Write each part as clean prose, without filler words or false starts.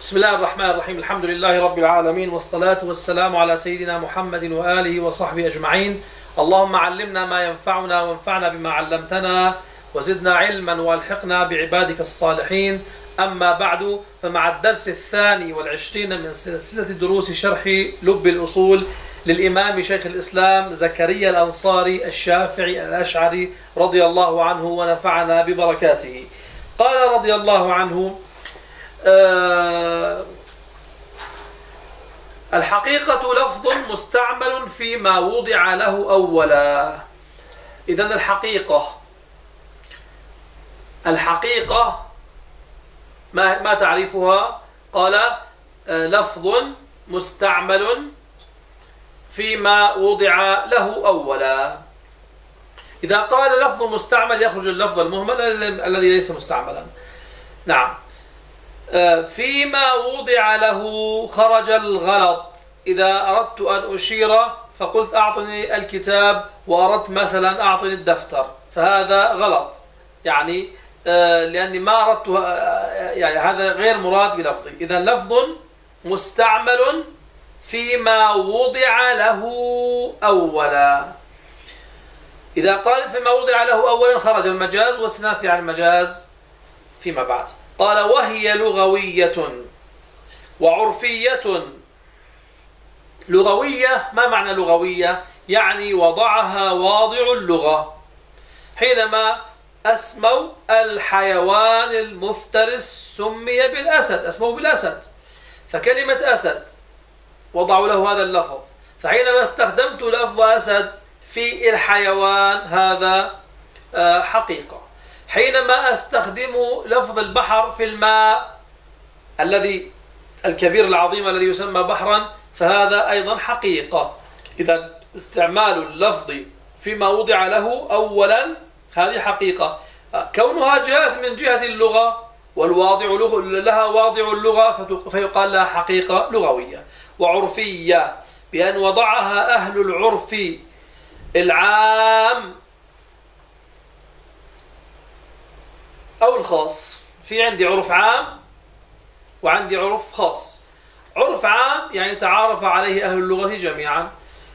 بسم الله الرحمن الرحيم. الحمد لله رب العالمين، والصلاة والسلام على سيدنا محمد وآله وصحبه أجمعين. اللهم علمنا ما ينفعنا وانفعنا بما علمتنا وزدنا علما والحقنا بعبادك الصالحين. أما بعد، فمع الدرس 22 من سلسلة دروس شرح لب الأصول للإمام شيخ الإسلام زكريا الأنصاري الشافعي الأشعري رضي الله عنه ونفعنا ببركاته. قال رضي الله عنه: الحقيقة لفظ مستعمل فيما وضع له أولا. إذن الحقيقة ما تعريفها؟ قال: لفظ مستعمل فيما وضع له أولا. إذا قال لفظ مستعمل يخرج اللفظ المهمل الذي ليس مستعملا. نعم، فيما وضع له خرج الغلط. إذا أردت أن أشير فقلت أعطني الكتاب وأردت مثلا أعطني الدفتر، فهذا غلط، يعني لأني ما أردت، يعني هذا غير مراد بلفظي. إذا لفظ مستعمل فيما وضع له أولا. إذا قال فيما وضع له أولا خرج المجاز، وسنأتي عن المجاز فيما بعد. قال: وهي لغوية وعرفية. لغوية، ما معنى لغوية؟ يعني وضعها واضع اللغة. حينما أسموا الحيوان المفترس سمي بالأسد، أسموه بالأسد، فكلمة أسد وضعوا له هذا اللفظ. فحينما استخدمت لفظ أسد في الحيوان هذا حقيقة. حينما أستخدم لفظ البحر في الماء الذي الكبير العظيم الذي يسمى بحرا فهذا أيضا حقيقة. إذا استعمال اللفظ فيما وضع له أولا هذه حقيقة. كونها جاءت من جهة اللغة والواضع لها واضع اللغة فيقال لها حقيقة لغوية. وعرفية، بأن وضعها أهل العرف العام أو الخاص. في عندي عرف عام وعندي عرف خاص. عرف عام يعني تعارف عليه أهل اللغة جميعا.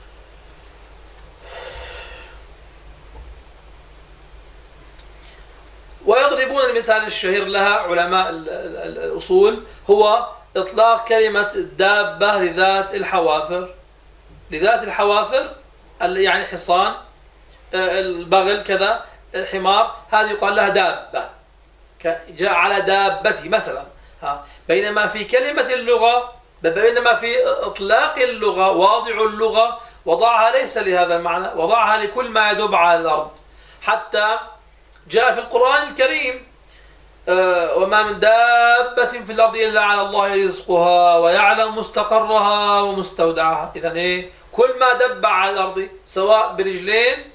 ويضربون المثال الشهير لها علماء الأصول هو إطلاق كلمة الدابة لذات الحوافر. لذات الحوافر يعني حصان، البغل كذا، الحمار، هذه يقال لها دابة، جاء على دابتي مثلا. بينما في كلمة اللغة، بينما في إطلاق اللغة واضع اللغة وضعها ليس لهذا المعنى، وضعها لكل ما يدب على الأرض. حتى جاء في القرآن الكريم: وما من دابة في الأرض إلا على الله رزقها ويعلم مستقرها ومستودعها. إذن كل ما دب على الأرض سواء برجلين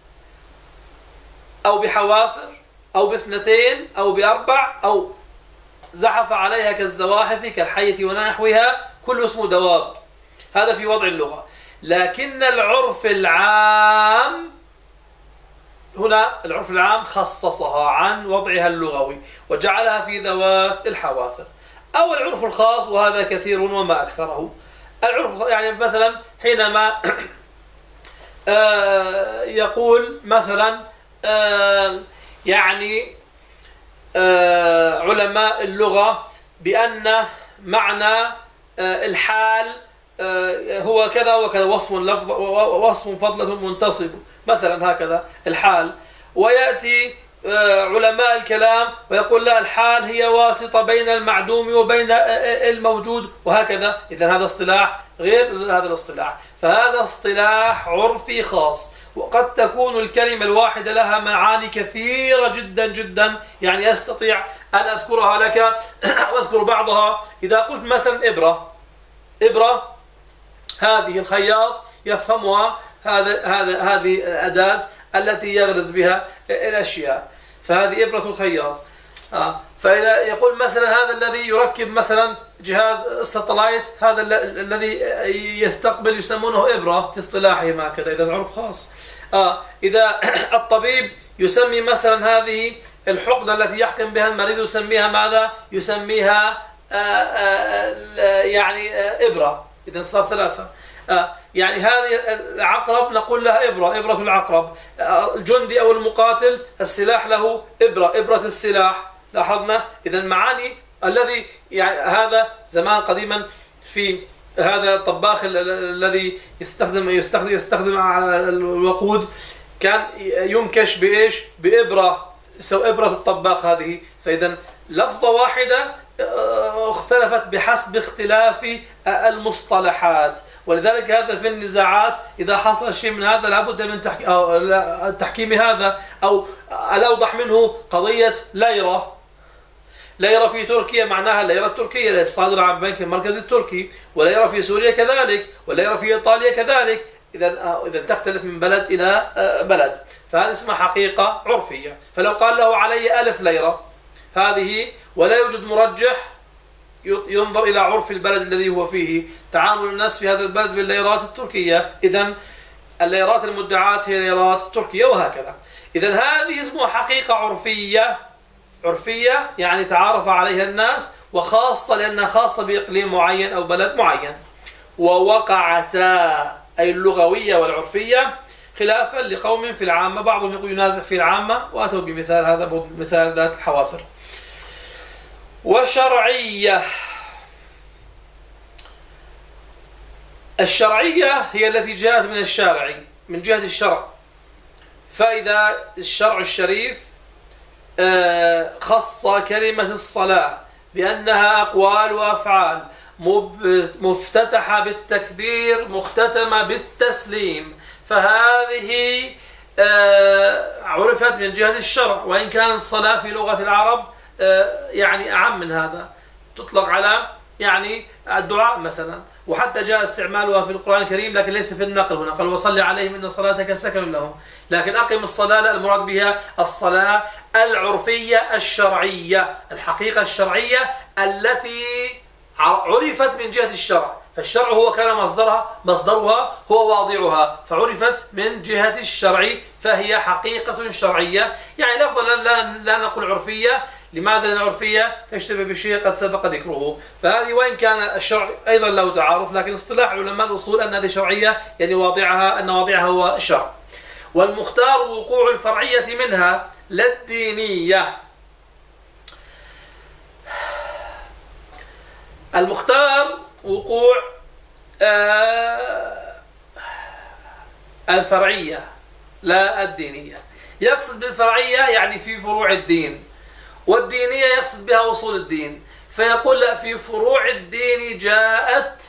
أو بحوافر أو باثنتين أو بأربع أو زحف عليها كالزواحف كالحية ونحوها، كل اسمه دواب. هذا في وضع اللغة. لكن العرف العام هنا، العرف العام خصصها عن وضعها اللغوي وجعلها في ذوات الحوافر. أو العرف الخاص، وهذا كثير وما أكثره. العرف يعني مثلا حينما يقول مثلا يعني علماء اللغة بأن معنى الحال هو كذا وكذا، وصف فضلة منتصب مثلا، هكذا الحال. ويأتي علماء الكلام ويقول لا، الحال هي واسطة بين المعدوم وبين الموجود، وهكذا. إذن هذا اصطلاح غير هذا الاصطلاح، فهذا اصطلاح عرفي خاص. وقد تكون الكلمة الواحدة لها معاني كثيرة جدا جدا، يعني أستطيع أن أذكرها لك وأذكر بعضها. إذا قلت مثلا إبرة، هذه الخياط يفهمها، هذه الأداة التي يغرز بها الأشياء، فهذه إبرة الخياط. فإذا يقول مثلا هذا الذي يركب مثلا جهاز الساتلايت، هذا الذي يستقبل يسمونه إبرة في اصطلاحهم هكذا. إذا عرف خاص. إذا الطبيب يسمي مثلا هذه الحقنة التي يحقن بها المريض يسميها ماذا؟ يسميها يعني إبرة، إذا صار ثلاثة. يعني هذه العقرب نقول لها إبرة، إبرة العقرب. الجندي أو المقاتل السلاح له إبرة، إبرة السلاح. لاحظنا إذا معاني الذي يعني هذا زمان قديما في هذا الطباخ الذي يستخدم الوقود كان ينكش بإيش؟ بإبرة، سو إبرة الطباخ هذه. فإذا لفظة واحدة اختلفت بحسب اختلاف المصطلحات، ولذلك هذا في النزاعات إذا حصل شيء من هذا لابد من تحكيم هذا. أو الأوضح منه قضية ليرة. ليرة في تركيا معناها الليرة التركية الصادرة عن البنك المركزي التركي، وليرة في سوريا كذلك، وليرة في إيطاليا كذلك. إذا تختلف من بلد إلى بلد، فهذه اسمها حقيقة عرفية. فلو قال له علي 1000 ليرة هذه ولا يوجد مرجح، ينظر إلى عرف البلد الذي هو فيه، تعامل الناس في هذا البلد بالليرات التركية، إذن الليرات المدعاة هي ليرات تركية وهكذا. إذن هذه اسمها حقيقة عرفية. عرفية يعني تعارف عليها الناس، وخاصة لأنها خاصة بإقليم معين أو بلد معين. ووقعتا أي اللغوية والعرفية خلافا لقوم في العامة، بعضهم يقول ينازع في العامة، وأتوا بمثال هذا مثال ذات الحوافر. وشرعية، الشرعية هي التي جاءت من الشارع، من جهة الشرع. فإذا الشرع الشريف خص كلمة الصلاة بأنها أقوال وأفعال مفتتحة بالتكبير مختتمة بالتسليم، فهذه عرفت من جهة الشرع. وإن كان الصلاة في لغة العرب يعني أعم من هذا، تطلق على يعني الدعاء مثلا، وحتى جاء استعمالها في القرآن الكريم، لكن ليس في النقل. هنا قال وصل عليهم إن صلاتك سكن لهم، لكن أقم الصلاة لا، المراد بها الصلاة العرفية الشرعية، الحقيقة الشرعية التي عرفت من جهة الشرع. فالشرع هو كان مصدرها هو واضعها، فعرفت من جهة الشرع، فهي حقيقة شرعية. يعني لفظا لا نقول عرفية. لماذا؟ لأن العرفية تشتبه بشيء قد سبق ذكره. فهذه وإن كان الشرع أيضا له تعارف، لكن اصطلاح علماء الأصول أن هذه شرعية، يعني واضعها هو الشرع. والمختار وقوع الفرعية منها لا الدينية. المختار وقوع الفرعية لا الدينية. يقصد بالفرعية يعني في فروع الدين، والدينية يقصد بها أصول الدين. فيقول لا، في فروع الدين جاءت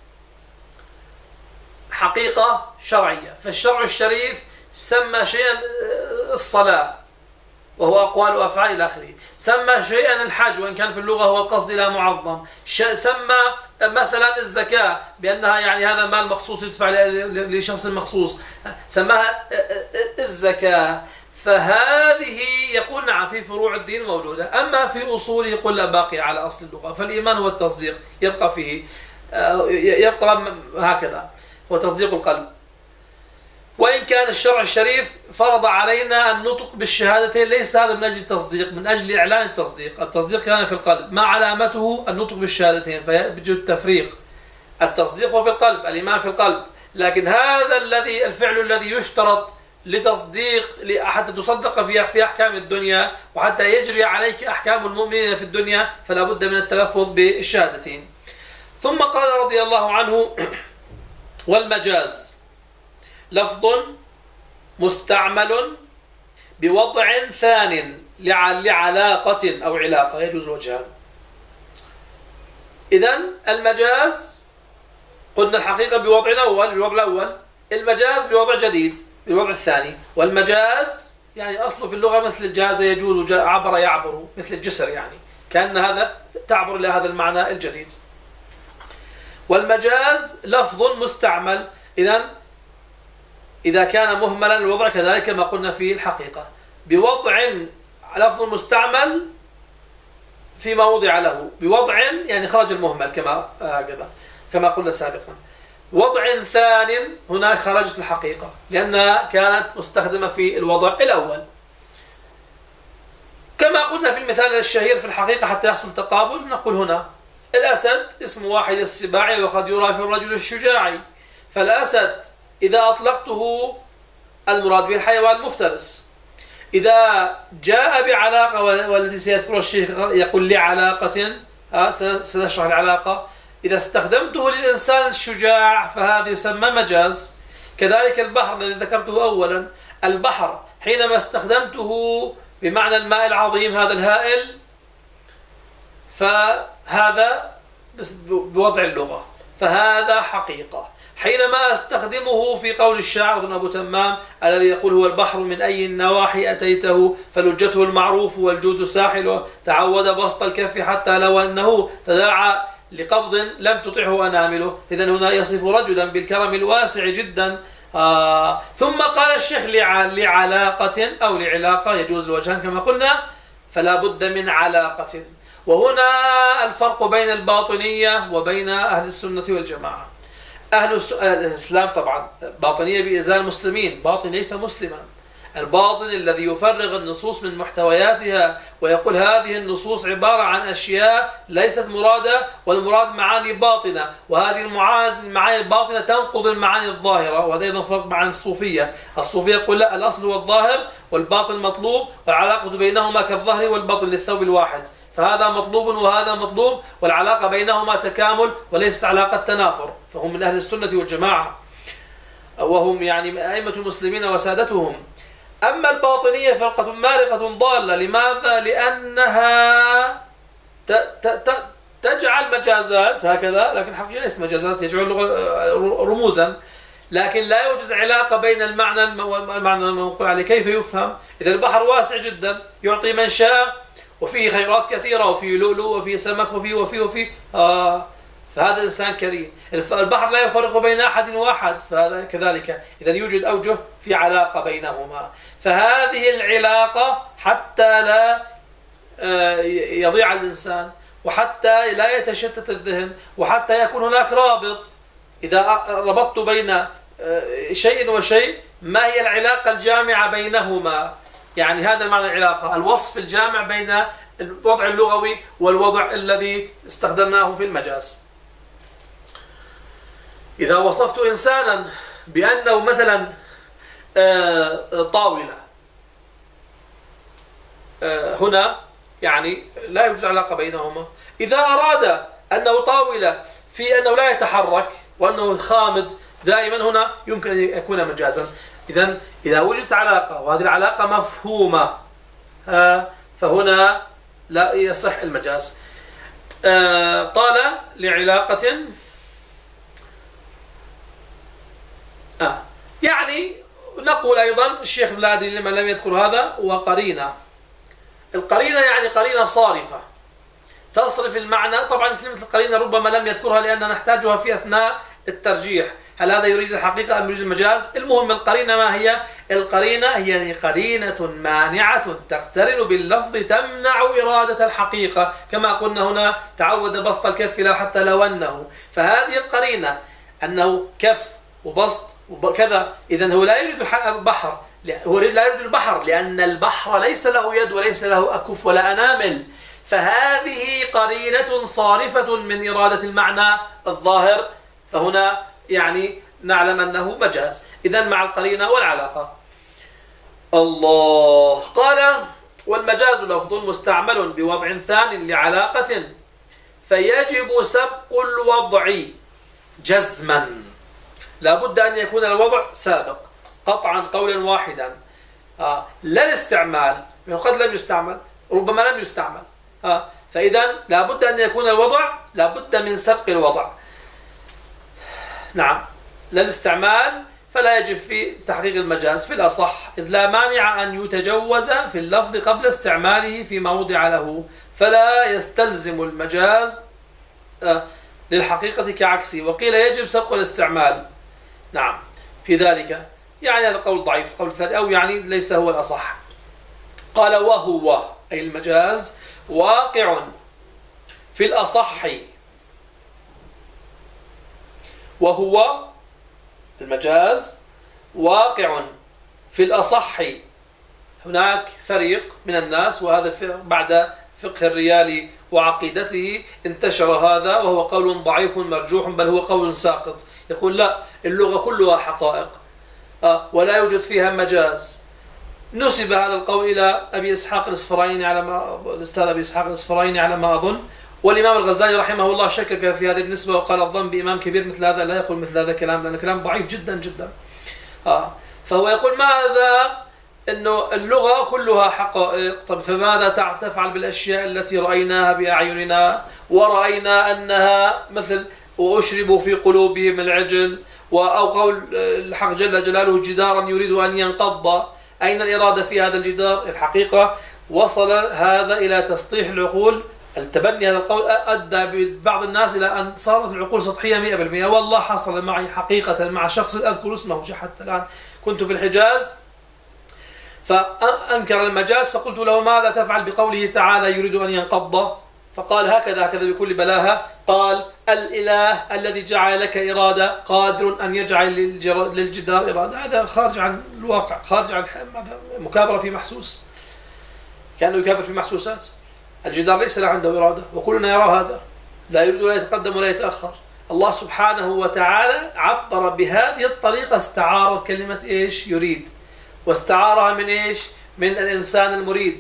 حقيقة شرعية. فالشرع الشريف سمى شيئا الصلاة وهو أقوال وأفعال إلى آخره، سمى شيئا الحج وإن كان في اللغة هو القصد إلى معظم، سمى مثلا الزكاة بأنها يعني هذا مال مخصوص يدفع لشخص مخصوص، سماها الزكاة. فهذه يقول نعم في فروع الدين موجودة، أما في أصوله يقول لا، باقي على أصل اللغة. فالإيمان هو التصديق، يبقى فيه يبقى هكذا، هو تصديق القلب. وإن كان الشرع الشريف فرض علينا النطق بالشهادتين، ليس هذا من أجل التصديق، من أجل إعلان التصديق. التصديق كان في القلب، ما علامته النطق بالشهادتين، فيجب التفريق. التصديق هو في القلب، الإيمان في القلب، لكن هذا الفعل الذي يشترط لتصديق حتى تصدق في أحكام الدنيا، وحتى يجري عليك أحكام المؤمنين في الدنيا، فلا بد من التلفظ بالشهادتين. ثم قال رضي الله عنه: والمجاز لفظ مستعمل بوضع ثان لعلاقة أو علاقة، يجوز الوجهان. إذن المجاز قلنا الحقيقة بوضع الأول، المجاز بوضع جديد بالوضع الثاني. والمجاز يعني أصله في اللغة مثل الجاز يجوز، عبر يعبر، مثل الجسر، يعني كأن هذا تعبر إلى هذا المعنى الجديد. والمجاز لفظ مستعمل، إذا كان مهملا الوضع كذلك ما قلنا في الحقيقة، بوضع لفظ مستعمل فيما وضع له، بوضع يعني خرج المهمل كما قلنا سابقا. وضع ثان هناك خرجت الحقيقة لأنها كانت مستخدمة في الوضع الأول، كما قلنا في المثال الشهير في الحقيقة حتى يحصل تقابل نقول هنا الأسد اسم واحد السباع وقد يرى في الرجل الشجاع، فالأسد إذا أطلقته المراد به الحيوان المفترس. إذا جاء بعلاقة، والذي سيذكره الشيخ يقول لعلاقة، سنشرح العلاقة، إذا استخدمته للإنسان الشجاع فهذا يسمى مجاز. كذلك البحر الذي ذكرته أولا، البحر حينما استخدمته بمعنى الماء العظيم هذا الهائل فهذا بوضع اللغة، فهذا حقيقة. حينما استخدمه في قول الشاعر ابن أبو تمام الذي يقول هو البحر من أي النواحي أتيته فلجته المعروف والجود ساحله، تعود بسط الكف حتى لو أنه تداعى لقبض لم تطعه أنامله. إذن هنا يصف رجلا بالكرم الواسع جدا. ثم قال الشيخ لعلاقة أو لعلاقة يجوز الوجهان كما قلنا، فلا بد من علاقة. وهنا الفرق بين الباطنية وبين أهل السنة والجماعة. أهل الإسلام طبعا باطنية بإزاء المسلمين، باطن ليس مسلما. الباطن الذي يفرغ النصوص من محتوياتها ويقول هذه النصوص عبارة عن أشياء ليست مرادة، والمراد معاني باطنة، وهذه المعاني الباطنة تنقض المعاني الظاهرة. وهذا أيضا فرق مع الصوفية. الصوفية يقول لا، الأصل والظاهر والباطن مطلوب، والعلاقة بينهما كالظهر والبطن للثوب الواحد، فهذا مطلوب وهذا مطلوب، والعلاقة بينهما تكامل وليست علاقة تنافر. فهم من أهل السنة والجماعة، وهم يعني أئمة المسلمين وسادتهم. أما الباطنية فرقة مارقة ضالة. لماذا؟ لأنها تجعل مجازات هكذا، لكن حقيقة ليست مجازات، يجعل رموزا، لكن لا يوجد علاقة بين المعنى والمعنى المنقول عليه. كيف يفهم؟ إذا البحر واسع جدا يعطي من شاء، وفيه خيرات كثيرة، وفيه لؤلؤ وفيه سمك وفيه فهذا الإنسان كريم. البحر لا يفرق بين أحد واحد، فهذا كذلك. إذا يوجد أوجه في علاقة بينهما. فهذه العلاقة حتى لا يضيع الإنسان، وحتى لا يتشتت الذهن، وحتى يكون هناك رابط. إذا ربطت بين شيء وشيء، ما هي العلاقة الجامعة بينهما؟ يعني هذا معنى العلاقة، الوصف الجامع بين الوضع اللغوي والوضع الذي استخدمناه في المجاز. إذا وصفت إنسانا بأنه مثلا طاولة، هنا يعني لا يوجد علاقة بينهما. إذا أراد أنه طاولة في أنه لا يتحرك وأنه خامد دائما، هنا يمكن أن يكون مجازا. إذا وجدت علاقة وهذه العلاقة مفهومة فهنا لا يصح المجاز. قال لعلاقة، يعني نقول أيضا الشيخ لا أدري لما لم يذكر هذا، وقرينة. القرينة يعني قرينة صارفة تصرف المعنى. طبعا كلمة القرينة ربما لم يذكرها لأننا نحتاجها في أثناء الترجيح، هل هذا يريد الحقيقة أم يريد المجاز؟ المهم القرينة ما هي؟ القرينة هي يعني قرينة مانعة تقترن باللفظ تمنع إرادة الحقيقة، كما قلنا هنا تعود بسط الكف لا حتى لو أنه. فهذه القرينة أنه كف وبسط وكذا، إذن هو لا يريد البحر، هو لا يريد البحر لأن البحر ليس له يد وليس له أكف ولا أنامل. فهذه قرينة صارفة من إرادة المعنى الظاهر، فهنا يعني نعلم أنه مجاز. إذن مع القرينة والعلاقة. الله قال: والمجاز لفظ مستعمل بوضع ثان لعلاقة فيجب سبق الوضع جزما. لا بد أن يكون الوضع سابق قطعا قولا واحدا، لا الاستعمال، قد لم يستعمل، ربما لم يستعمل، فإذا لا بد أن يكون الوضع، لا بد من سبق الوضع. نعم، لا الاستعمال فلا يجب في تحقيق المجاز في الأصح، إذ لا مانع أن يتجوز في اللفظ قبل استعماله فيما وضع له، فلا يستلزم المجاز للحقيقة كعكسه. وقيل يجب سبق الاستعمال. نعم في ذلك، يعني هذا قول ضعيف، قول ثاني، أو يعني ليس هو الأصح. قال: وهو أي المجاز واقع في الأصح. وهو المجاز واقع في الأصح. هناك فريق من الناس، وهذا بعد فقه الريالي وعقيدته انتشر هذا، وهو قول ضعيف مرجوح، بل هو قول ساقط. يقول لا، اللغة كلها حقائق ولا يوجد فيها مجاز. نسب هذا القول إلى أبي إسحاق الإصفرايني على ما الأستاذ أبي إسحاق الإصفرايني على ما أظن، والإمام الغزالي رحمه الله شكك في هذه النسبة وقال الظن بإمام كبير مثل هذا لا يقول مثل هذا الكلام، لأنه كلام ضعيف جدا جدا. فهو يقول ماذا؟ إنه اللغة كلها حقائق. طب فماذا تفعل بالأشياء التي رأيناها بأعيننا ورأينا أنها مثل وأشربوا في قلوبهم العجل، أو قول الحق جل جلاله جدارا يريد أن ينقض. أين الإرادة في هذا الجدار؟ الحقيقة وصل هذا إلى تسطيح العقول. التبني هذا القول أدى ببعض الناس إلى أن صارت العقول سطحية 100%. والله حصل معي حقيقة مع شخص أذكر اسمه حتى الآن، كنت في الحجاز فأنكر المجاز، فقلت له ماذا تفعل بقوله تعالى يريد أن ينقض؟ فقال هكذا بكل بلاهة، قال الإله الذي جعل لك إرادة قادر أن يجعل للجدار إرادة. هذا خارج عن الواقع، خارج عن مكابرة في محسوس، كأنه يكابر في محسوسات. الجدار ليس له عنده إرادة وكلنا يرى هذا، لا يريد ولا يتقدم ولا يتأخر. الله سبحانه وتعالى عبر بهذه الطريقة، استعار كلمة إيش؟ يريد، واستعارها من إيش؟ من الإنسان المريد.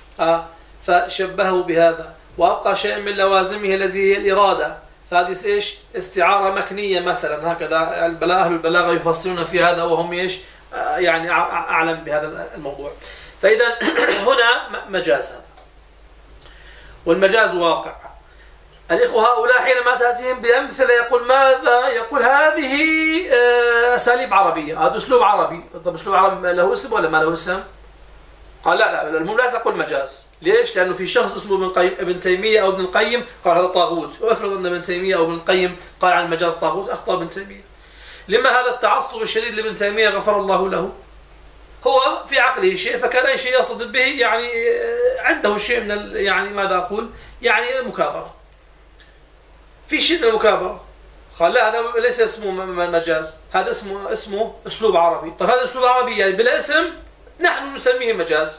فشبهه بهذا، وأبقى شيء من لوازمه الذي هي الإرادة، فهذه إيش؟ استعارة مكنية مثلا. هكذا أهل البلاغة يفصلون في هذا وهم إيش؟ يعني أعلم بهذا الموضوع. فإذا هنا مجاز هذا، والمجاز واقع. الإخوة هؤلاء حينما تأتيهم بأمثلة يقول ماذا؟ يقول هذه أساليب عربية، هذا أسلوب عربي. طب أسلوب عربي له اسم ولا ما له اسم؟ قال لا، المهم لا تقول مجاز. ليش؟ لأنه في شخص اسمه ابن تيمية أو ابن القيم قال هذا طاغوت، وافرض أن ابن تيمية أو ابن القيم قال عن المجاز طاغوت، أخطأ ابن تيمية. لما هذا التعصب الشديد لابن تيمية غفر الله له؟ هو في عقله شيء، فكان أي شيء يصدد به يعني عنده شيء من يعني ماذا أقول؟ يعني المكابرة، في شيء من المكابرة. قال لا، هذا ليس اسمه مجاز، هذا اسمه أسلوب عربي. طيب هذا أسلوب عربي يعني بلا اسم نحن نسميه مجاز.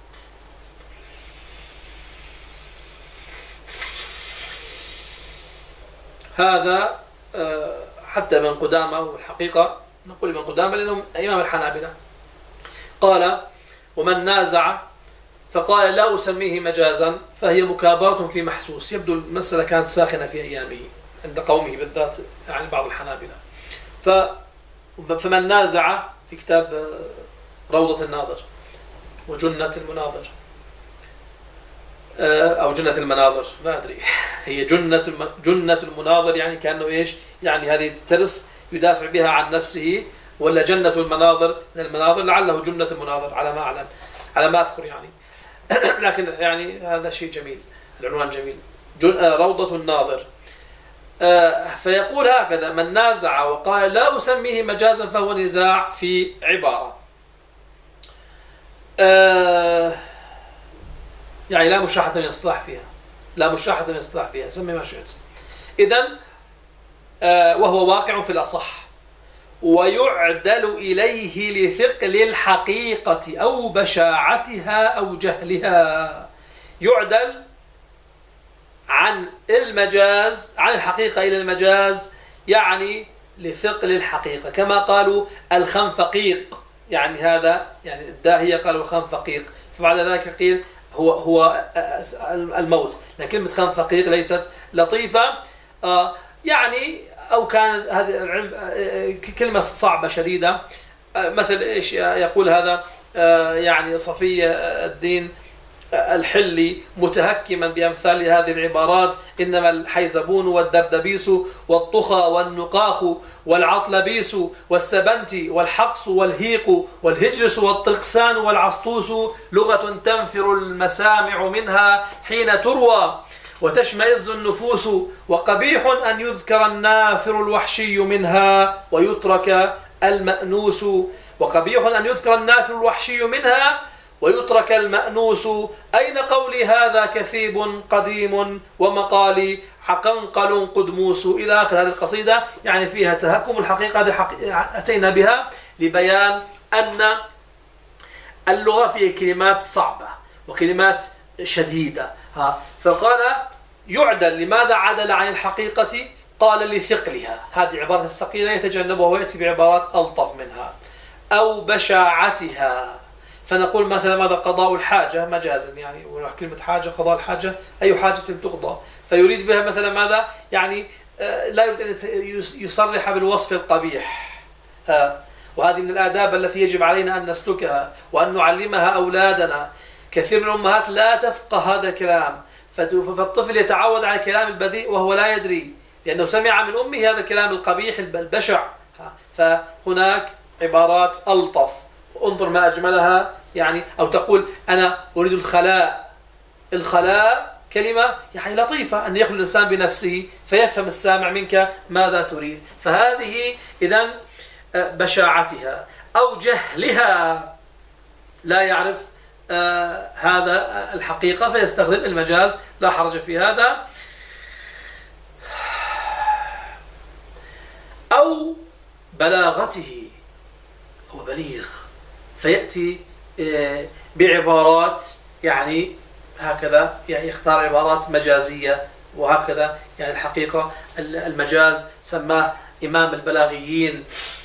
هذا حتى ابن قدامة، والحقيقة نقول ابن قدامة لأنه إمام الحنابلة قال ومن نازع فقال لا أسميه مجازا فهي مكابرة في محسوس. يبدو المسألة كانت ساخنة في أيامه عند قومه بالذات، يعني بعض الحنابلة. فمن نازع في كتاب روضة الناظر وجنة المناظر أو جنة المناظر، ما أدري هي جنة المناظر، يعني كأنه إيش؟ يعني هذه الترس يدافع بها عن نفسه، ولا جنة المناظر من المناظر، لعله جنة المناظر على ما أعلم، على ما أذكر يعني. لكن يعني هذا شيء جميل، العنوان جميل، روضة الناظر. فيقول هكذا من نازع وقال لا أسميه مجازا فهو نزاع في عبارة، يعني لا مشاحة من الإصلاح فيها، لا مشاحة من الإصلاح فيها، سمي ما شئت. إذن وهو واقع في الأصح، ويعدل إليه لثقل الحقيقة أو بشاعتها أو جهلها. يعدل عن المجاز، عن الحقيقة إلى المجاز، يعني لثقل الحقيقة، كما قالوا الخنفقيق، يعني هذا يعني الداهية قالوا الخنفقيق، فبعد ذلك قيل هو الموت. لكن كلمة خنفقيق ليست لطيفة، يعني أو كان هذه كلمة صعبة شديدة. مثل إيش يقول هذا؟ يعني صفي الدين الحلي متهكما بأمثال هذه العبارات: إنما الحيزبون والدردبيس والطخى والنقاخ والعطلبيس والسبنتي والحقص والهيق والهجرس والطرقسان والعسطوس لغة تنفر المسامع منها حين تروى وتشمئز النفوس، وقبيح أن يذكر النافر الوحشي منها ويترك المأنوس. وقبيح أن يذكر النافر الوحشي منها ويترك المأنوس. أين قولي هذا كثيب قديم ومقالي حقنقل قدموس، إلى آخر هذه القصيدة. يعني فيها تهكم الحقيقة، أتينا بها لبيان أن اللغة فيها كلمات صعبة وكلمات شديدة. فقال يعدل. لماذا عدل عن الحقيقة؟ قال لثقلها، هذه عبارة الثقيلة يتجنبها ويأتي بعبارات ألطف منها. أو بشاعتها، فنقول مثلا ماذا؟ قضاء الحاجة مجازا، يعني كلمة حاجة قضاء الحاجة أي حاجة تقضى، فيريد بها مثلا ماذا؟ يعني لا يريد أن يصرح بالوصف القبيح. وهذه من الآداب التي يجب علينا أن نسلكها وأن نعلمها أولادنا. كثير من الأمهات لا تفقه هذا الكلام، فالطفل يتعود على الكلام البذيء وهو لا يدري، لأنه سمع من أمه هذا الكلام القبيح البشع. فهناك عبارات ألطف، انظر ما أجملها، يعني أو تقول أنا أريد الخلاء. الخلاء كلمة يعني لطيفة، أن يخلو الإنسان بنفسه فيفهم السامع منك ماذا تريد. فهذه إذن بشاعتها. أو جهلها، لا يعرف هذا الحقيقة فيستخدم المجاز، لا حرج في هذا. أو بلاغته، هو بليغ فيأتي بعبارات يعني هكذا، يعني يختار عبارات مجازية وهكذا. يعني الحقيقة المجاز سماه إمام البلاغيين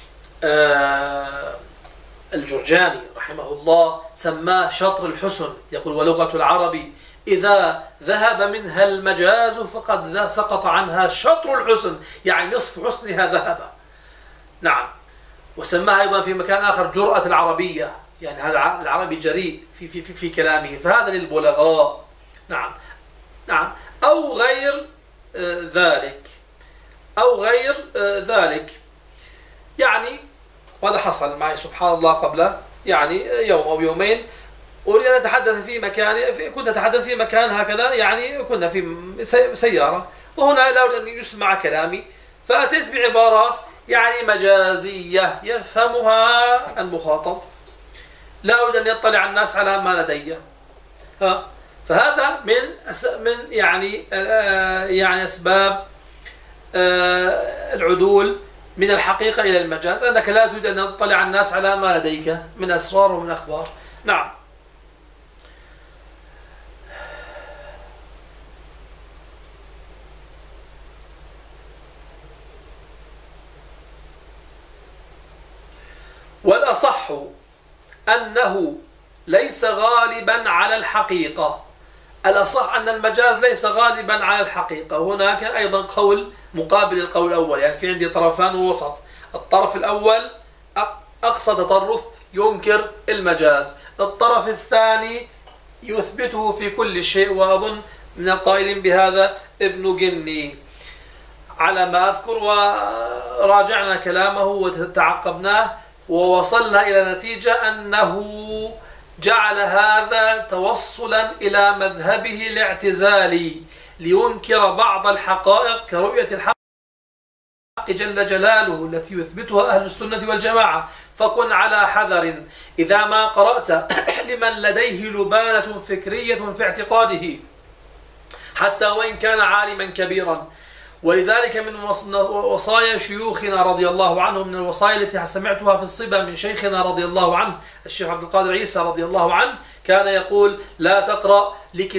الجرجاني رحمه الله، سماه شطر الحسن. يقول ولغة العرب إذا ذهب منها المجاز فقد سقط عنها شطر الحسن، يعني نصف حسنها ذهب. نعم. وسماها أيضا في مكان آخر جرأة العربية، يعني هذا العربي جريء في كلامه، فهذا للبلغاء. نعم. نعم. أو غير ذلك، أو غير ذلك، يعني وهذا حصل معي سبحان الله قبل يعني يوم أو يومين، أريد أن أتحدث في مكان، كنت أتحدث في مكان هكذا، يعني كنا في سيارة، وهنا لا أريد أن يسمع كلامي، فأتيت بعبارات يعني مجازية يفهمها المخاطب، لا أريد أن يطلع الناس على ما لدي. فهذا من يعني أسباب العدول من الحقيقة إلى المجاز، أنك لا تريد أن يطلع الناس على ما لديك من أسرار ومن أخبار. نعم. والأصح أنه ليس غالبا على الحقيقة. الأصح أن المجاز ليس غالبا على الحقيقة. وهناك أيضا قول مقابل القول الأول، يعني في عندي طرفان ووسط. الطرف الأول أقصى تطرف ينكر المجاز، الطرف الثاني يثبته في كل شيء. وأظن من القائلين بهذا ابن جني على ما أذكر، وراجعنا كلامه وتعقبناه ووصلنا إلى نتيجة أنه جعل هذا توصلا إلى مذهبه الاعتزالي لينكر بعض الحقائق كرؤية الحق جل جلاله التي يثبتها أهل السنة والجماعة. فكن على حذر إذا ما قرأت لمن لديه لبانة فكرية في اعتقاده حتى وإن كان عالما كبيرا. ولذلك من وصايا شيوخنا رضي الله عنهم، من الوصايا التي سمعتها في الصبا من شيخنا رضي الله عنه الشيخ عبد القادر عيسى رضي الله عنه، كان يقول لا تقرأ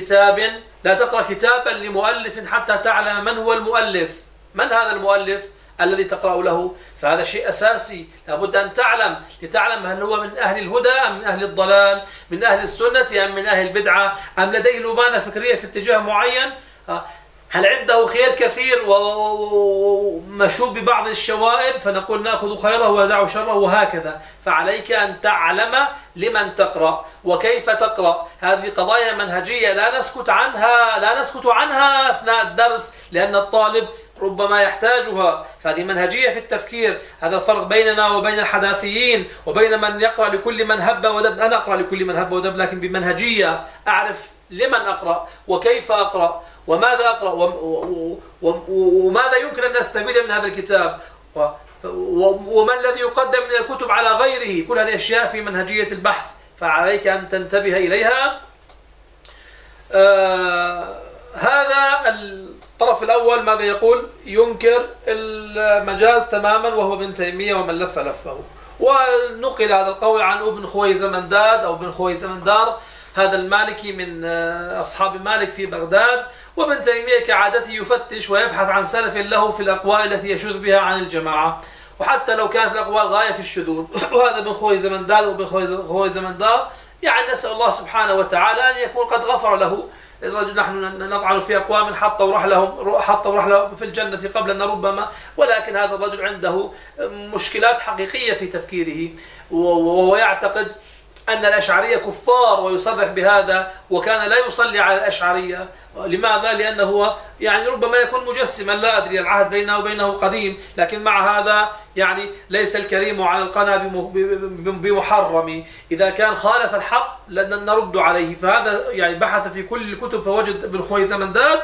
كتابا لمؤلف حتى تعلم من هو المؤلف. من هذا المؤلف الذي تقرأ له؟ فهذا شيء أساسي، لابد أن تعلم، لتعلم هل هو من أهل الهدى أم من أهل الضلال، من أهل السنة أم من أهل البدعة، أم لديه لبانة فكرية في اتجاه معين، هل عنده خير كثير ومشوب ببعض الشوائب فنقول نأخذ خيره وندع شره، وهكذا. فعليك أن تعلم لمن تقرأ وكيف تقرأ. هذه قضايا منهجية لا نسكت عنها أثناء الدرس، لأن الطالب ربما يحتاجها. فهذه منهجية في التفكير. هذا الفرق بيننا وبين الحداثيين وبين من يقرأ لكل من هب ودب. أنا أقرأ لكل من هب ودب لكن بمنهجية، أعرف لمن أقرأ وكيف أقرأ وماذا أقرأ وماذا يمكن أن نستفيد من هذا الكتاب وما الذي يقدم من الكتب على غيره. كل هذه أشياء في منهجية البحث، فعليك أن تنتبه إليها. هذا الطرف الأول ماذا يقول؟ ينكر المجاز تماما، وهو ابن تيمية ومن لف لفه. ونقل هذا القول عن ابن خويزمنداد أو ابن خويزمندار، هذا المالكي من أصحاب مالك في بغداد، وابن تيمية كعادته يفتش ويبحث عن سلف له في الأقوال التي يشذ بها عن الجماعة، وحتى لو كانت الأقوال غاية في الشذوذ. وهذا ابن خويزمندال وابن خويزمندار يعني نسأل الله سبحانه وتعالى أن يكون قد غفر له. الرجل نحن نطعن في أقوام حطوا رحلهم في الجنة قبل أن ربما، ولكن هذا الرجل عنده مشكلات حقيقية في تفكيره، ويعتقد أن الأشعرية كفار ويصرح بهذا، وكان لا يصلي على الأشعرية. لماذا؟ لأنه يعني ربما يكون مجسما، لا أدري، العهد بينه وبينه قديم، لكن مع هذا يعني ليس الكريم على القنا بمحرم، إذا كان خالف الحق لن نرد عليه. فهذا يعني بحث في كل الكتب فوجد ابن خويزمنداد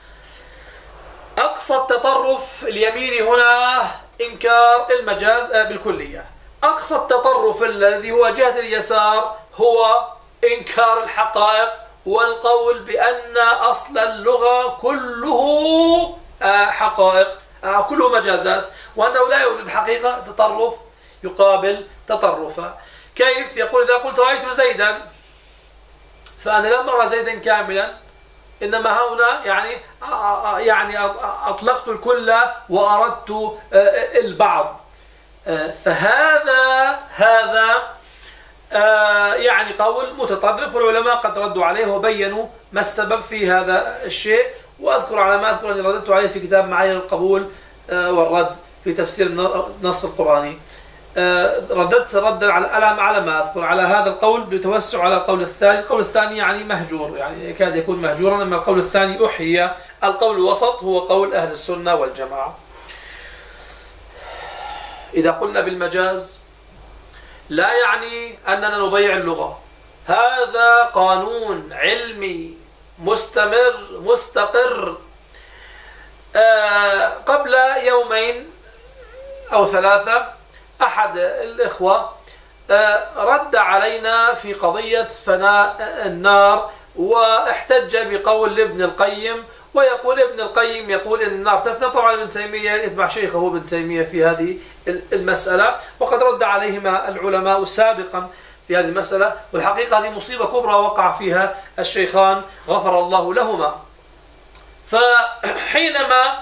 أقصى التطرف اليميني هنا إنكار المجاز بالكلية. أقصى التطرف الذي هو جهة اليسار هو إنكار الحقائق والقول بأن أصل اللغة كله حقائق، كله مجازات، وأنه لا يوجد حقيقة. تطرف يقابل تطرفا. كيف؟ يقول إذا قلت رأيت زيدا فأنا لم أرى زيدا كاملا، إنما هنا يعني أطلقت الكل وأردت البعض. فهذا يعني قول متطرف، والعلماء قد ردوا عليه وبينوا ما السبب في هذا الشيء. وأذكر على ما أذكر أني رددت عليه في كتاب معايير القبول والرد في تفسير النص القرآني. رددت ردا على ما أذكر على هذا القول بتوسع على القول الثاني. القول الثاني يعني مهجور، يعني يكاد يكون مهجورا، أما القول الثاني أحيي. القول الوسط هو قول أهل السنة والجماعة. إذا قلنا بالمجاز لا يعني أننا نضيع اللغة، هذا قانون علمي مستمر مستقر. قبل يومين أو ثلاثة أحد الإخوة رد علينا في قضية فناء النار، واحتج بقول ابن القيم، ويقول ابن القيم يقول إن النار تفنى. طبعا ابن تيمية يتبع شيخه ابن تيمية في هذه المسألة، وقد رد عليهما العلماء سابقا في هذه المسألة. والحقيقة هذه مصيبة كبرى وقع فيها الشيخان غفر الله لهما. فحينما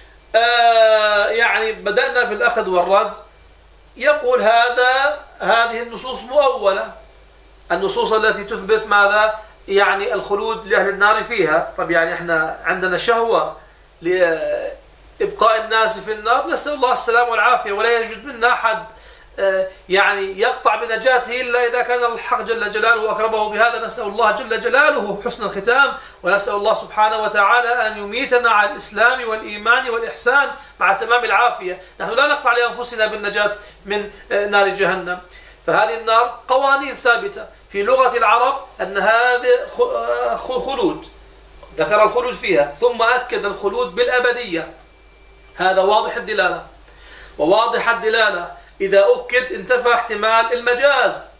يعني بدأنا في الأخذ والرد، يقول هذه النصوص مؤولة، النصوص التي تثبت ماذا؟ يعني الخلود لأهل النار فيها. طب يعني احنا عندنا شهوة لإبقاء الناس في النار، نسأل الله السلام والعافية، ولا يوجد منا أحد يعني يقطع بنجاته إلا إذا كان الحق جل جلاله أكرمه بهذا. نسأل الله جل جلاله حسن الختام، ونسأل الله سبحانه وتعالى أن يميتنا على الإسلام والإيمان والإحسان مع تمام العافية. نحن لا نقطع لأنفسنا بالنجاة من نار جهنم. فهذه النار قوانين ثابتة في لغة العرب أن هذه خلود، ذكر الخلود فيها ثم أكد الخلود بالأبدية. هذا واضح الدلالة، وواضح الدلالة إذا أكد انتفى احتمال المجاز.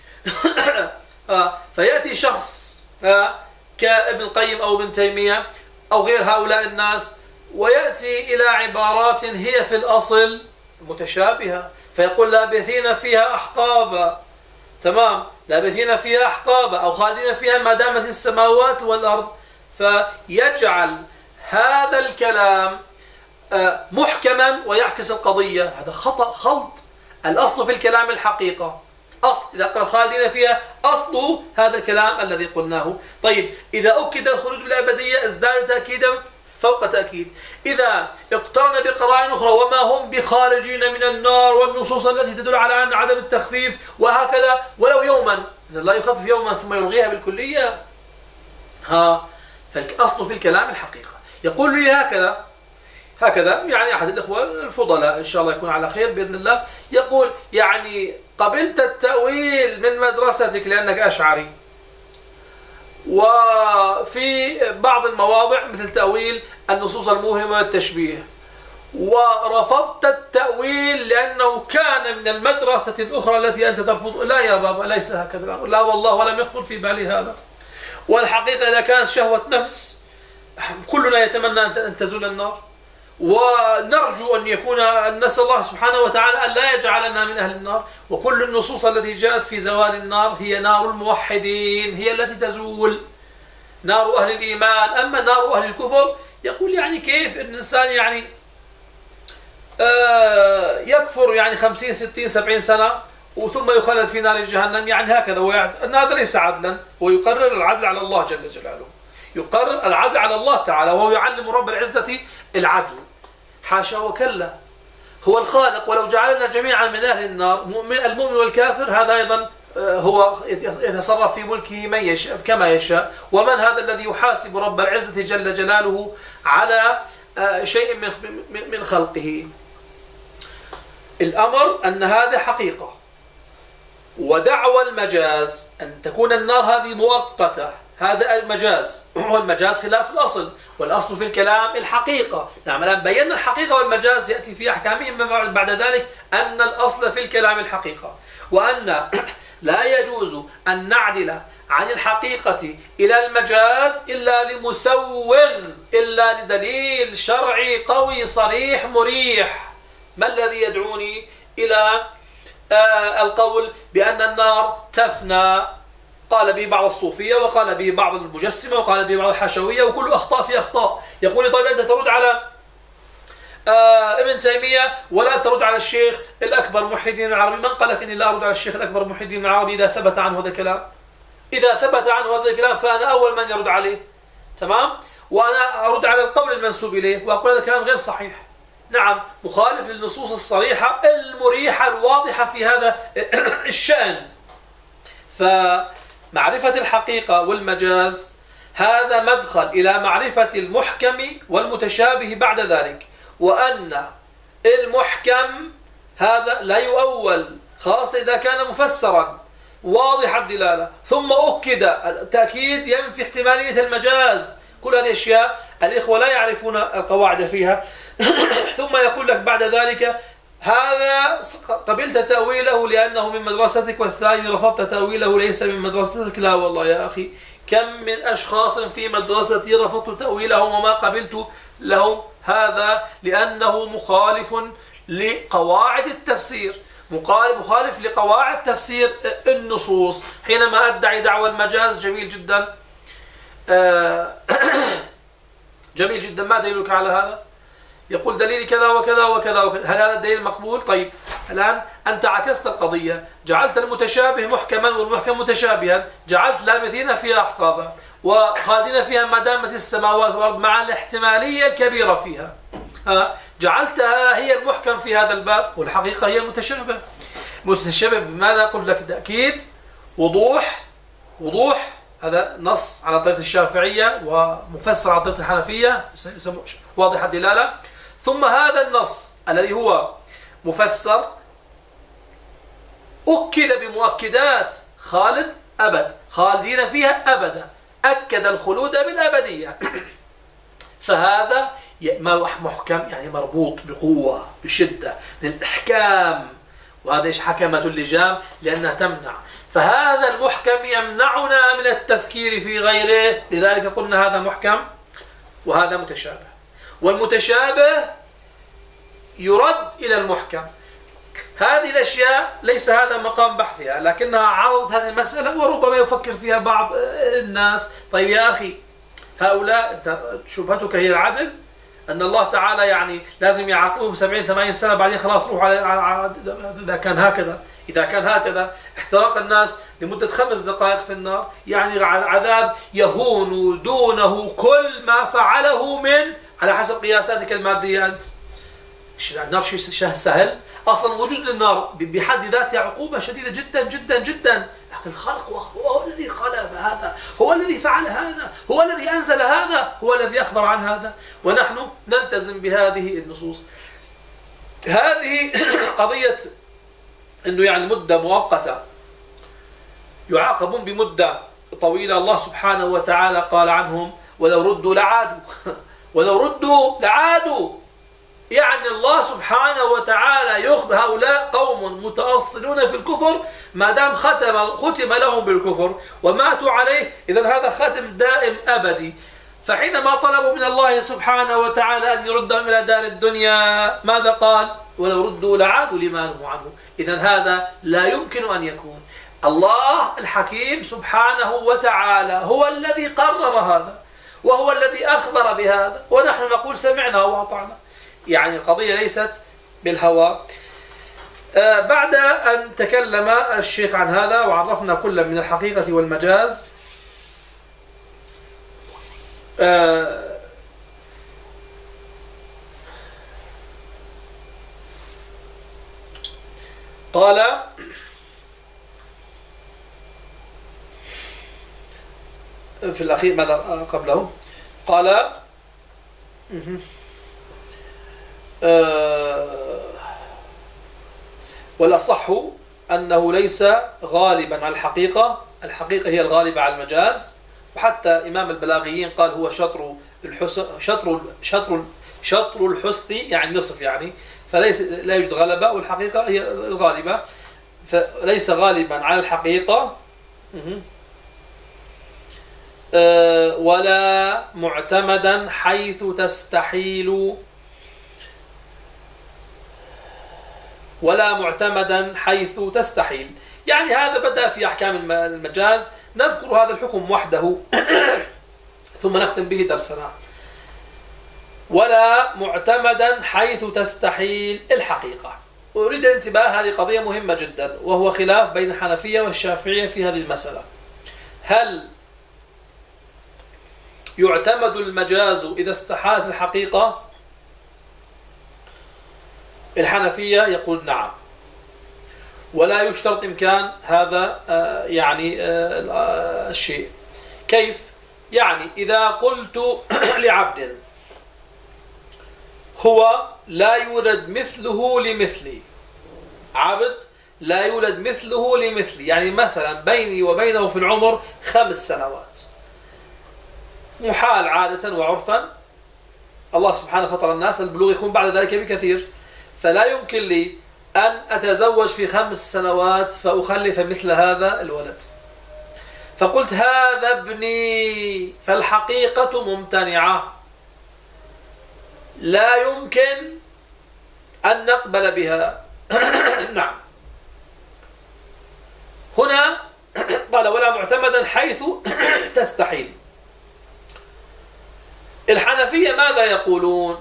فيأتي شخص كابن القيم أو ابن تيمية أو غير هؤلاء الناس، ويأتي إلى عبارات هي في الأصل متشابهة، فيقول لابثين فيها أحقابا. تمام، لابثين فيها أحقابا أو خالدين فيها ما دامت السماوات والأرض. فيجعل هذا الكلام محكما ويعكس القضية. هذا خطأ، خلط. الأصل في الكلام الحقيقة، أصل إذا قال خالدين فيها أصل هذا الكلام الذي قلناه. طيب إذا أكد الخلود بالأبدية ازداد تأكيدا فوق تأكيد. إذا اقترن بقرائن أخرى وما هم بخارجين من النار، والنصوص التي تدل على أن عدم التخفيف، وهكذا ولو يوما، إن الله يخفف يوما ثم يلغيها بالكلية. فالأصل في الكلام الحقيقة. يقول لي هكذا يعني أحد الإخوة الفضلاء إن شاء الله يكون على خير بإذن الله، يقول يعني قبلت التأويل من مدرستك لأنك أشعري، وفي بعض المواضع مثل تأويل النصوص الموهمة والتشبيه، ورفضت التأويل لأنه كان من المدرسة الأخرى التي أنت ترفض. لا يا بابا، ليس هكذا الأمر، لا والله، ولم يخطر في بالي هذا. والحقيقة إذا كانت شهوة نفس، كلنا يتمنى أن تزول النار، ونرجو أن يكون، نسأل الله سبحانه وتعالى أن لا يجعلنا من أهل النار. وكل النصوص التي جاءت في زوال النار هي نار الموحدين، هي التي تزول. نار أهل الإيمان. أما نار أهل الكفر يقول يعني كيف الإنسان يعني يكفر يعني 50 60 70 سنة وثم يخلد في نار جهنم، يعني هكذا أن هذا ليس عدلا. ويقرر العدل على الله جل جلاله، يقرر العدل على الله تعالى، وهو يعلم رب العزة العدل. حاشا وكلا، هو الخالق، ولو جعلنا جميعا من أهل النار المؤمن والكافر هذا أيضا هو يتصرف في ملكه من يشاء كما يشاء. ومن هذا الذي يحاسب رب العزة جل جلاله على شيء من خلقه؟ الأمر أن هذا حقيقة. ودعوى المجاز أن تكون النار هذه مؤقتة، هذا المجاز، والمجاز خلاف الأصل، والأصل في الكلام الحقيقة. نعم، الآن بينا الحقيقة والمجاز يأتي في أحكامهم بعد ذلك أن الأصل في الكلام الحقيقة، وأن لا يجوز أن نعدل عن الحقيقة إلى المجاز إلا لمسوغ، إلا لدليل شرعي قوي صريح مريح. ما الذي يدعوني إلى القول بأن النار تفنى؟ قال به بعض الصوفية، وقال به بعض المجسمة، وقال به بعض الحشوية، وكل أخطاء في أخطاء. يقول طيب أنت ترد على ابن تيمية ولا ترد على الشيخ الأكبر محي الدين العربي. من قال لك إني لا أرد على الشيخ الأكبر محي الدين العربي إذا ثبت عنه هذا الكلام؟ إذا ثبت عنه هذا الكلام فأنا أول من يرد عليه، تمام؟ وأنا أرد على القول المنسوب إليه وأقول هذا الكلام غير صحيح. نعم، مخالف للنصوص الصريحة المريحة الواضحة في هذا الشأن. فمعرفة الحقيقة والمجاز هذا مدخل إلى معرفة المحكم والمتشابه بعد ذلك. وأن المحكم هذا لا يؤول، خاصة إذا كان مفسرا واضح الدلالة، ثم أكد. التأكيد ينفي احتمالية المجاز. كل هذه الأشياء الإخوة لا يعرفون القواعد فيها. ثم يقول لك بعد ذلك هذا قبلت تأويله لأنه من مدرستك، والثاني رفضت تأويله ليس من مدرستك. لا والله يا أخي، كم من أشخاص في مدرستي رفضت تأويلهم وما قبلت لهم، هذا لأنه مخالف لقواعد التفسير، مخالف لقواعد تفسير النصوص. حينما أدعي دعوى المجاز جميل جدا، جميل جدا، ما دليلك على هذا؟ يقول دليلي كذا وكذا وكذا وكذا. هل هذا الدليل مقبول؟ طيب الآن أنت عكست القضية، جعلت المتشابه محكما والمحكم متشابها، جعلت لابثين فيها أحقابا وخالدين فيها ما دامت السماوات والأرض مع الاحتمالية الكبيرة فيها. جعلتها هي المحكم في هذا الباب، والحقيقة هي المتشابه. متشابه بماذا؟ قلت لك تأكيد، وضوح. هذا نص على طريقة الشافعية ومفسر على طريقة الحنفية واضح الدلالة. ثم هذا النص الذي هو مفسر أكد بمؤكدات خالد أبد، خالدين فيها أبدا، أكد الخلود بالأبدية. فهذا محكم، يعني مربوط بقوة بشدة من الإحكام، وهذا إيش حكمة اللجام لأنها تمنع. فهذا المحكم يمنعنا من التفكير في غيره، لذلك قلنا هذا محكم وهذا متشابه، والمتشابه يرد إلى المحكم. هذه الأشياء ليس هذا مقام بحثها، لكنها عرضت هذه المسألة وربما يفكر فيها بعض الناس. طيب يا أخي، هؤلاء شبهتك هي العدل؟ أن الله تعالى يعني لازم يعاقبهم 70-80 سنة بعدين خلاص روح على إذا كان هكذا احتراق الناس لمدة 5 دقائق في النار، يعني عذاب يهون دونه كل ما فعله من على حسب قياساتك المادية أنت. النار شيء سهل أصلا، وجود النار بحد ذاتها عقوبة شديدة جدا جدا جدا، لكن الخالق هو الذي خلق هذا، هو الذي فعل هذا، هو الذي أنزل هذا، هو الذي أخبر عن هذا، ونحن نلتزم بهذه النصوص. هذه قضية أنه يعني مدة مؤقتة يعاقبون بمدة طويلة. الله سبحانه وتعالى قال عنهم ولو ردوا لعادوا ولو ردوا لعادوا. يعني الله سبحانه وتعالى يخبر هؤلاء قوم متأصلون في الكفر، ما دام ختم لهم بالكفر وماتوا عليه، إذن هذا ختم دائم أبدي. فحينما طلبوا من الله سبحانه وتعالى أن يردهم إلى دار الدنيا ماذا قال؟ ولو ردوا لعادوا لما نهوا عنه. إذن هذا لا يمكن أن يكون. الله الحكيم سبحانه وتعالى هو الذي قرر هذا، وهو الذي أخبر بهذا، ونحن نقول سمعنا وأطعنا. يعني القضية ليست بالهوى. بعد أن تكلم الشيخ عن هذا وعرفنا كل من الحقيقة والمجاز، قال في الأخير ماذا قبله؟ قال والأصح أنه ليس غالبا على الحقيقة، الحقيقة هي الغالبة على المجاز. وحتى إمام البلاغيين قال هو شطر الحسن، شطر الحسن يعني نصف، يعني فليس لا يوجد غلبة، والحقيقة هي الغالبة، فليس غالبا على الحقيقة ولا معتمدا حيث تستحيل، ولا معتمدا حيث تستحيل. يعني هذا بدأ في أحكام المجاز، نذكر هذا الحكم وحده ثم نختم به درسنا. ولا معتمدا حيث تستحيل الحقيقة. أريد الانتباه، هذه قضية مهمة جدا، وهو خلاف بين الحنفية والشافعية في هذه المسألة. هل يعتمد المجاز إذا استحالت الحقيقة؟ الحنفية يقول نعم، ولا يشترط إمكان هذا الشيء. كيف؟ يعني إذا قلت لعبد هو لا يولد مثله لمثلي، عبد لا يولد مثله لمثلي، يعني مثلا بيني وبينه في العمر 5 سنوات، محال عادة وعرفا، الله سبحانه فطر الناس البلوغ يكون بعد ذلك بكثير، فلا يمكن لي أن أتزوج في 5 سنوات فأخلف مثل هذا الولد. فقلت هذا ابني، فالحقيقة ممتنعة، لا يمكن أن نقبل بها. نعم. هنا قال ولا معتمدا حيث تستحيل. الحنفية ماذا يقولون؟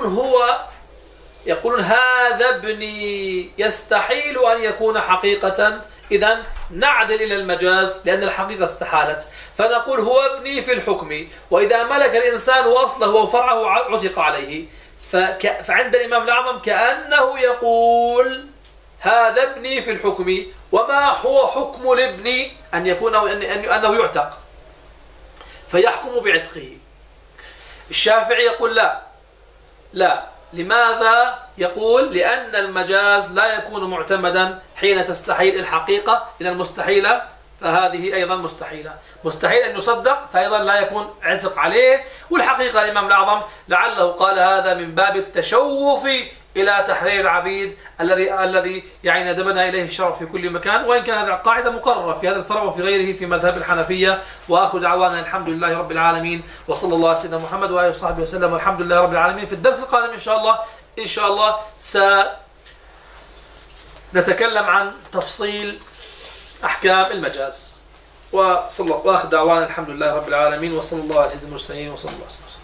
يقولون هذا ابني يستحيل أن يكون حقيقة، إذن نعدل إلى المجاز لأن الحقيقة استحالت، فنقول هو ابني في الحكم، وإذا ملك الإنسان وأصله وفرعه عتق عليه. فعند الإمام الأعظم كأنه يقول هذا ابني في الحكم، وما هو حكم الابن أن يكون أنه يعتق فيحكم بعتقه. الشافعي يقول لا. لماذا؟ يقول لأن المجاز لا يكون معتمدا حين تستحيل الحقيقة، إذا المستحيلة فهذه أيضا مستحيلة، مستحيل أن يصدق فأيضا لا يكون عتق عليه. والحقيقة الإمام الأعظم لعله قال هذا من باب التشوف إلى تحرير العبيد الذي يعني ندبنا إليه الشرع في كل مكان، وإن كان هذه القاعدة مقررة في هذا الفرع وفي غيره في مذهب الحنفية. وآخر دعوانا الحمد لله رب العالمين، وصلى الله على سيدنا محمد وآله وصحبه وسلم، والحمد لله رب العالمين. في الدرس القادم إن شاء الله سنتكلم عن تفصيل أحكام المجاز. وآخر دعوانا الحمد لله رب العالمين، وصلى الله على سيدنا المرسلين، وصلى الله عليه وسلم.